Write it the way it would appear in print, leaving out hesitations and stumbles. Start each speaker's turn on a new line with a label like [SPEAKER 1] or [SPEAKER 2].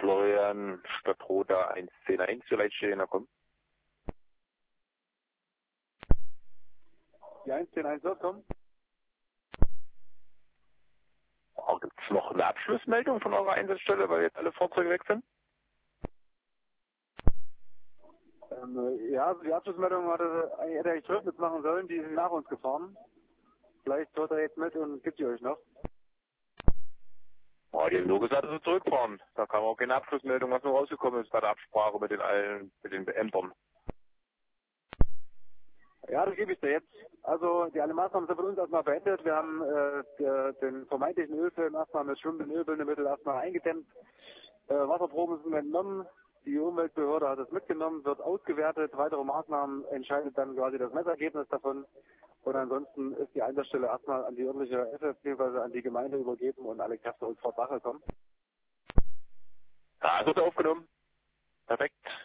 [SPEAKER 1] Florian Stadtroda 110.1 zur Leitstelle, na komm.
[SPEAKER 2] Die 110.1 wird kommen.
[SPEAKER 1] Oh, gibt es noch eine Abschlussmeldung von eurer Einsatzstelle, weil jetzt alle Fahrzeuge weg sind?
[SPEAKER 2] Ja, also die Abschlussmeldung hätte eigentlich Rückwärts machen sollen, die sind nach uns gefahren. Vielleicht hört er jetzt mit und gibt die euch noch.
[SPEAKER 1] Oh, die haben nur gesagt, dass sie zurückfahren. Da kam auch keine Abschlussmeldung, was nur rausgekommen ist bei der Absprache mit den Ämtern.
[SPEAKER 2] Ja, das gebe ich dir jetzt. Also die alle Maßnahmen sind von uns erstmal beendet. Wir haben den vermeintlichen Ölfilm erstmal mit schwimmenden Ölbindemittel erstmal eingedämmt. Wasserproben sind entnommen. Die Umweltbehörde hat es mitgenommen, wird ausgewertet. Weitere Maßnahmen entscheidet dann quasi das Messergebnis davon. Und ansonsten ist die Einsatzstelle erstmal an die örtliche SS bzw. an die Gemeinde übergeben und alle Kräfte uns vor Sache kommen.
[SPEAKER 1] Ja, das wird aufgenommen. Perfekt.